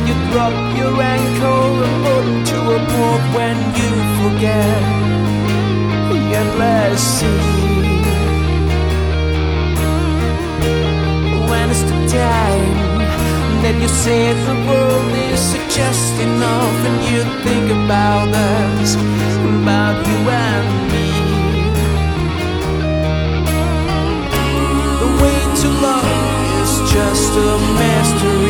that you drop your ankle and put to a port when you forget your blessing. When it's the time that you say the world is just enough, and you think about us, about you and me. The way to love is just a master